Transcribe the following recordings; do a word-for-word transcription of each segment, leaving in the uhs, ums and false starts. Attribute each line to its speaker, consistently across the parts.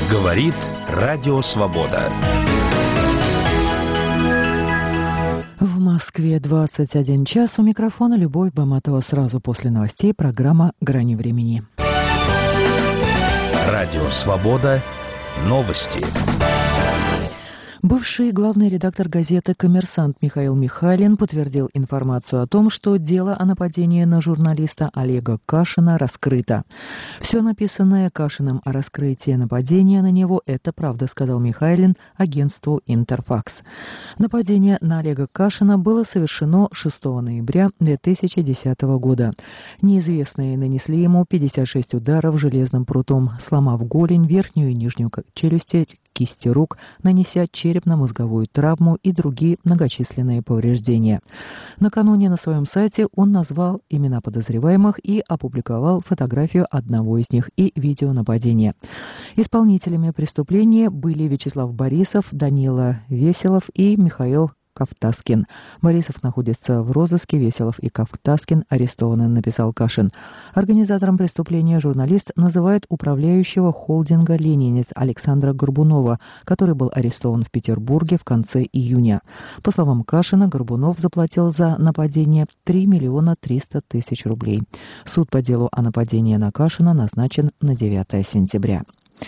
Speaker 1: Говорит Радио Свобода.
Speaker 2: В Москве двадцать один час. У микрофона Любовь Баматова. Сразу после новостей программа «Грани времени».
Speaker 1: Радио Свобода. Новости.
Speaker 2: Бывший главный редактор газеты «Коммерсант» Михаил Михайлин подтвердил информацию о том, что дело о нападении на журналиста Олега Кашина раскрыто. «Все написанное Кашиным о раскрытии нападения на него – это правда», сказал Михайлин агентству «Интерфакс». Нападение на Олега Кашина было совершено шестого ноября две тысячи десятого года. Неизвестные нанесли ему пятьдесят шесть ударов железным прутом, сломав голень, верхнюю и нижнюю челюсти, кисти рук, нанеся черепно-мозговую травму и другие многочисленные повреждения. Накануне на своем сайте он назвал имена подозреваемых и опубликовал фотографию одного из них и видео нападения. Исполнителями преступления были Вячеслав Борисов, Данила Веселов и Михаил Кавтаскин. Борисов находится в розыске, Веселов и Кавтаскин арестованы, написал Кашин. Организатором преступления журналист называет управляющего холдинга «Ленинец» Александра Горбунова, который был арестован в Петербурге в конце июня. По словам Кашина, Горбунов заплатил за нападение три миллиона триста тысяч рублей. Суд по делу о нападении на Кашина назначен на девятое сентября.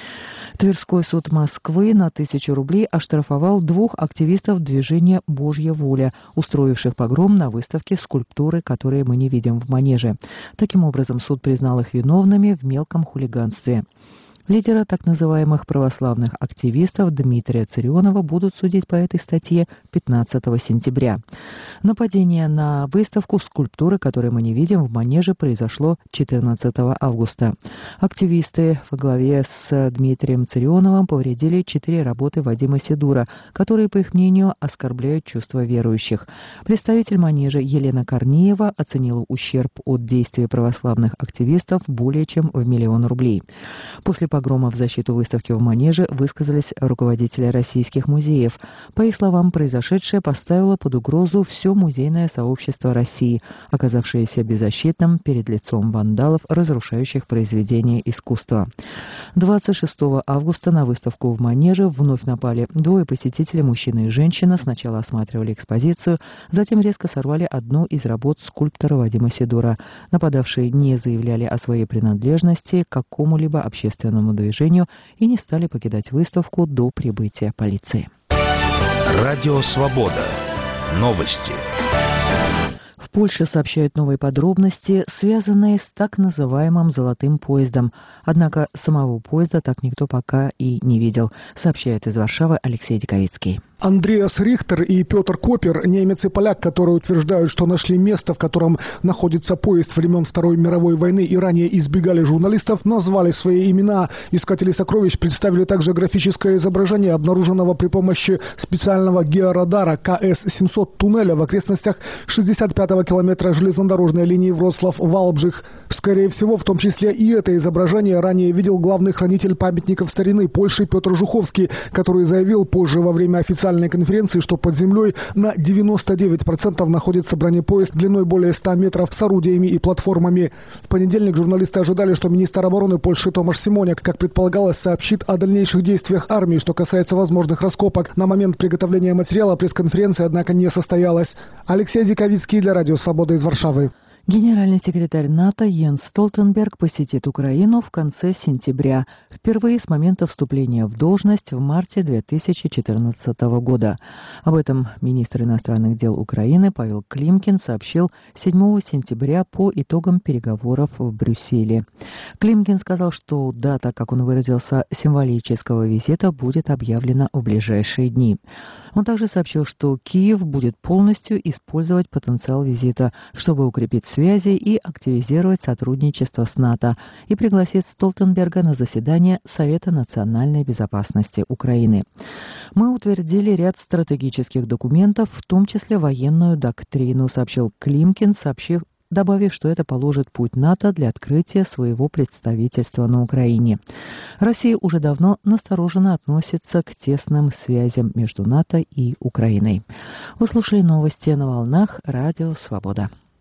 Speaker 2: Тверской суд Москвы на тысячу рублей оштрафовал двух активистов движения «Божья воля», устроивших погром на выставке скульптуры, которые мы не видим в Манеже. Таким образом, суд признал их виновными в мелком хулиганстве. Лидера так называемых православных активистов Дмитрия Царионова будут судить по этой статье пятнадцатого сентября. Нападение на выставку скульптуры, которые мы не видим, в Манеже произошло четырнадцатого августа. Активисты во главе с Дмитрием Царионовым повредили четыре работы Вадима Седура, которые, по их мнению, оскорбляют чувства верующих. Представитель Манежа Елена Корнеева оценила ущерб от действий православных активистов более чем в миллион рублей. После погрома в защиту выставки в Манеже высказались руководители российских музеев. По их словам, произошедшее поставило под угрозу все музейное сообщество России, оказавшееся беззащитным перед лицом вандалов, разрушающих произведения искусства. двадцать шестого августа на выставку в Манеже вновь напали двое посетителей, мужчина и женщина. Сначала осматривали экспозицию, затем резко сорвали одну из работ скульптора Вадима Седура. Нападавшие не заявляли о своей принадлежности к какому-либо общественному движению и не стали покидать выставку до прибытия полиции.
Speaker 1: Радио Свобода. Новости.
Speaker 2: В Польше сообщают новые подробности, связанные с так называемым «золотым поездом». Однако самого поезда так никто пока и не видел, сообщает из Варшавы Алексей Диковицкий.
Speaker 3: Андреас Рихтер и Петр Копер, немец и поляк, которые утверждают, что нашли место, в котором находится поезд времен Второй мировой войны и ранее избегали журналистов, назвали свои имена. Искатели сокровищ представили также графическое изображение обнаруженного при помощи специального георадара Ка Эс семьсот туннеля в окрестностях шестьдесят пятого километра железнодорожной линии Вроцлав-Валбжих. Скорее всего, в том числе и это изображение ранее видел главный хранитель памятников старины Польши Петр Жуховский, который заявил позже во время официальной конференции, что под землей на девяносто девять процентов находится бронепоезд длиной более ста метров с орудиями и платформами. В понедельник журналисты ожидали, что министр обороны Польши Томаш Симоняк, как предполагалось, сообщит о дальнейших действиях армии, что касается возможных раскопок. На момент приготовления материала пресс-конференция, однако, не состоялась. Алексей Диковицкий для Радио Свобода из Варшавы.
Speaker 2: Генеральный секретарь НАТО Йенс Столтенберг посетит Украину в конце сентября, впервые с момента вступления в должность в марте две тысячи четырнадцатого года. Об этом министр иностранных дел Украины Павел Климкин сообщил седьмого сентября по итогам переговоров в Брюсселе. Климкин сказал, что дата, как он выразился, символического визита будет объявлена в ближайшие дни. Он также сообщил, что Киев будет полностью использовать потенциал визита, чтобы укрепить связи и активизировать сотрудничество с НАТО, и пригласит Столтенберга на заседание Совета национальной безопасности Украины. Мы утвердили ряд стратегических документов, в том числе военную доктрину, сообщил Климкин, сообщив, добавив, что это положит путь НАТО для открытия своего представительства на Украине. Россия уже давно настороженно относится к тесным связям между НАТО и Украиной. Вы слушали новости на волнах Радио Свобода.